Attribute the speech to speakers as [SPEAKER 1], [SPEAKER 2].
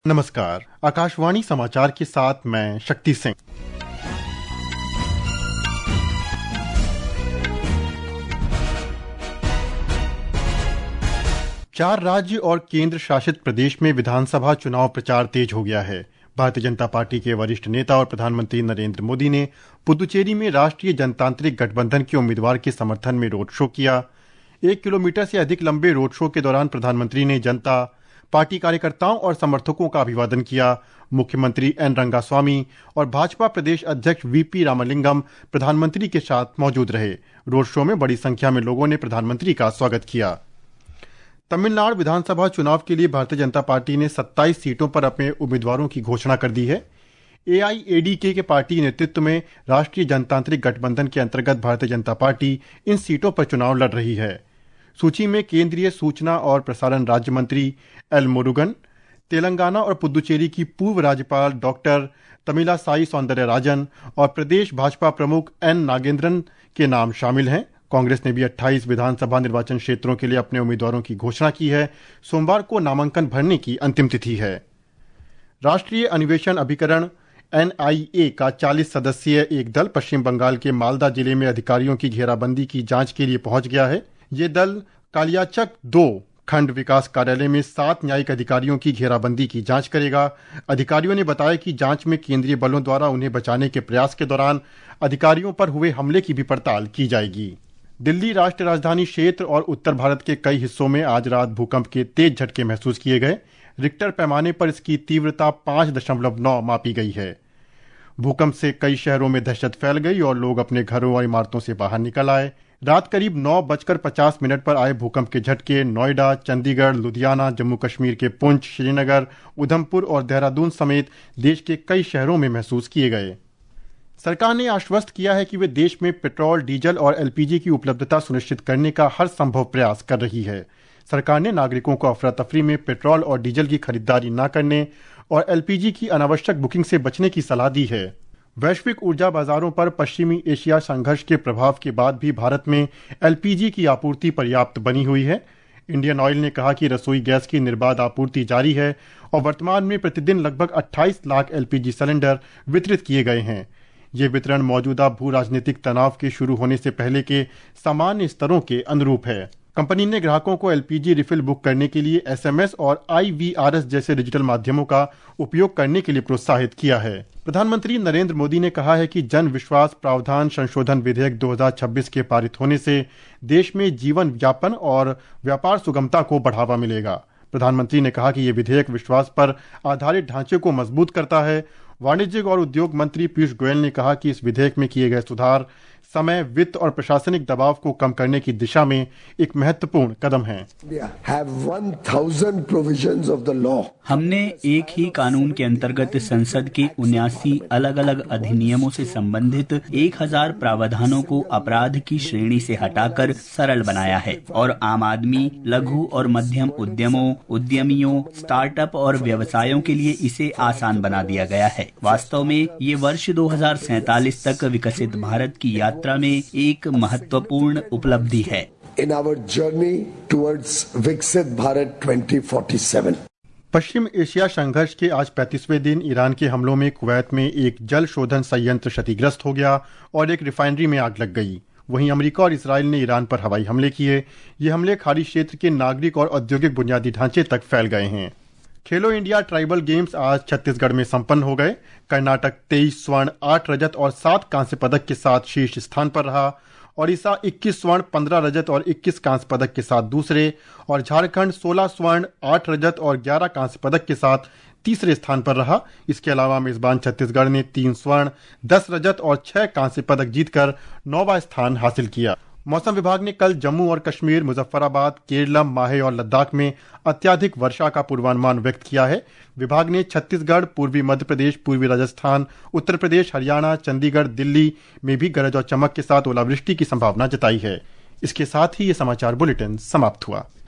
[SPEAKER 1] नमस्कार, आकाशवाणी समाचार के साथ मैं शक्ति सिंह। चार राज्य और केंद्र शासित प्रदेश में विधानसभा चुनाव प्रचार तेज हो गया है। भारतीय जनता पार्टी के वरिष्ठ नेता और प्रधानमंत्री नरेंद्र मोदी ने पुदुचेरी में राष्ट्रीय जनतांत्रिक गठबंधन के उम्मीदवार के समर्थन में रोड शो किया। 1 किलोमीटर से अधिक लंबे रोड शो के दौरान प्रधानमंत्री ने जनता, पार्टी कार्यकर्ताओं और समर्थकों का अभिवादन किया। मुख्यमंत्री एन रंगास्वामी और भाजपा प्रदेश अध्यक्ष वीपी रामलिंगम प्रधानमंत्री के साथ मौजूद रहे। रोड शो में बड़ी संख्या में लोगों ने प्रधानमंत्री का स्वागत किया। तमिलनाडु विधानसभा चुनाव के लिए भारतीय जनता पार्टी ने 27 सीटों पर अपने उम्मीदवारों की घोषणा कर दी है। एआईएडीके के पार्टी नेतृत्व में राष्ट्रीय जनतांत्रिक गठबंधन के अंतर्गत भारतीय जनता पार्टी इन सीटों पर चुनाव लड़ रही है। सूची में केंद्रीय सूचना और प्रसारण राज्य मंत्री एल मुरुगन, तेलंगाना और पुदुचेरी की पूर्व राज्यपाल डॉक्टर तमिलासाई सौंदरराजन और प्रदेश भाजपा प्रमुख एन नागेंद्रन के नाम शामिल हैं। कांग्रेस ने भी 28 विधानसभा निर्वाचन क्षेत्रों के लिए अपने उम्मीदवारों की घोषणा की है। सोमवार को नामांकन भरने की अंतिम तिथि है। राष्ट्रीय अन्वेषण अभिकरण एनआईए का 40 सदस्यीय एक दल पश्चिम बंगाल के मालदा जिले में अधिकारियों की घेराबंदी की जांच के लिए पहुंच गया है। ये दल कालियाचक 2 खंड विकास कार्यालय में 7 न्यायिक अधिकारियों की घेराबंदी की जांच करेगा। अधिकारियों ने बताया कि जांच में केंद्रीय बलों द्वारा उन्हें बचाने के प्रयास के दौरान अधिकारियों पर हुए हमले की भी पड़ताल की जाएगी। दिल्ली राष्ट्रीय राजधानी क्षेत्र और उत्तर भारत के कई हिस्सों में आज रात भूकंप के तेज झटके महसूस किए गए। रिक्टर पैमाने पर इसकी तीव्रता 5.9 मापी गई है। भूकंप से कई शहरों में दहशत फैल गई और लोग अपने घरों और इमारतों से बाहर निकल आए। रात करीब 9:50 पर आए भूकंप के झटके नोएडा, चंडीगढ़, लुधियाना, जम्मू कश्मीर के पुंछ, श्रीनगर, उधमपुर और देहरादून समेत देश के कई शहरों में महसूस किए गए। सरकार ने आश्वस्त किया है कि वे देश में पेट्रोल, डीजल और एलपीजी की उपलब्धता सुनिश्चित करने का हर संभव प्रयास कर रही है। सरकार ने नागरिकों को अफरा तफरी में पेट्रोल और डीजल की खरीदारी न करने और एलपीजी की अनावश्यक बुकिंग से बचने की सलाह दी है। वैश्विक ऊर्जा बाजारों पर पश्चिमी एशिया संघर्ष के प्रभाव के बाद भी भारत में एलपीजी की आपूर्ति पर्याप्त बनी हुई है। इंडियन ऑयल ने कहा कि रसोई गैस की निर्बाध आपूर्ति जारी है और वर्तमान में प्रतिदिन लगभग 28 लाख एलपीजी सिलेंडर वितरित किए गए हैं। ये वितरण मौजूदा भू राजनीतिक तनाव के शुरू होने से पहले के सामान्य स्तरों के अनुरूप है। कंपनी ने ग्राहकों को एलपीजी रिफिल बुक करने के लिए एसएमएस और आईवीआरएस जैसे डिजिटल माध्यमों का उपयोग करने के लिए प्रोत्साहित किया है। प्रधानमंत्री नरेंद्र मोदी ने कहा है कि जन विश्वास प्रावधान संशोधन विधेयक 2026 के पारित होने से देश में जीवन यापन और व्यापार सुगमता को बढ़ावा मिलेगा। प्रधानमंत्री ने कहा कि यह विधेयक विश्वास पर आधारित ढांचे को मजबूत करता है। वाणिज्य और उद्योग मंत्री पीयूष गोयल ने कहा कि इस विधेयक में किए गए सुधार समय, वित्त और प्रशासनिक दबाव को कम करने की दिशा में एक महत्वपूर्ण कदम है।
[SPEAKER 2] हमने एक ही कानून के अंतर्गत संसद के 79 अलग अलग अधिनियमों से संबंधित 1000 प्रावधानों को अपराध की श्रेणी से हटाकर सरल बनाया है और आम आदमी, लघु और मध्यम उद्यमों, उद्यमियों, स्टार्टअप और व्यवसायों के लिए इसे आसान बना दिया गया है। वास्तव में ये वर्ष 2047 तक विकसित भारत की यात्रा में एक महत्वपूर्ण उपलब्धि है।
[SPEAKER 3] In our journey towards विकसित भारत 2047।
[SPEAKER 1] पश्चिम एशिया संघर्ष के आज 35वें दिन ईरान के हमलों में कुवैत में एक जल शोधन संयंत्र क्षतिग्रस्त हो गया और एक रिफाइनरी में आग लग गई। वहीं अमेरिका और इसराइल ने ईरान पर हवाई हमले किए। ये हमले खाड़ी क्षेत्र के नागरिक और औद्योगिक बुनियादी ढांचे तक फैल गए हैं। खेलो इंडिया ट्राइबल गेम्स आज छत्तीसगढ़ में संपन्न हो गए। कर्नाटक 23 स्वर्ण, 8 रजत और 7 कांस्य पदक के साथ शीर्ष स्थान पर रहा। ओडिशा 21 स्वर्ण, 15 रजत और 21 कांस्य पदक के साथ दूसरे और झारखंड 16 स्वर्ण, 8 रजत और 11 कांस्य पदक के साथ तीसरे स्थान पर रहा। इसके अलावा मेजबान छत्तीसगढ़ ने 3 स्वर्ण, 10 रजत और 6 कांस्य पदक जीतकर 9वां स्थान हासिल किया। मौसम विभाग ने कल जम्मू और कश्मीर, मुजफ्फराबाद, केरलम, माहे और लद्दाख में अत्यधिक वर्षा का पूर्वानुमान व्यक्त किया है। विभाग ने छत्तीसगढ़, पूर्वी मध्य प्रदेश, पूर्वी राजस्थान, उत्तर प्रदेश, हरियाणा, चंडीगढ़, दिल्ली में भी गरज और चमक के साथ ओलावृष्टि की संभावना जताई है। इसके साथ ही ये समाचार बुलेटिन समाप्त हुआ।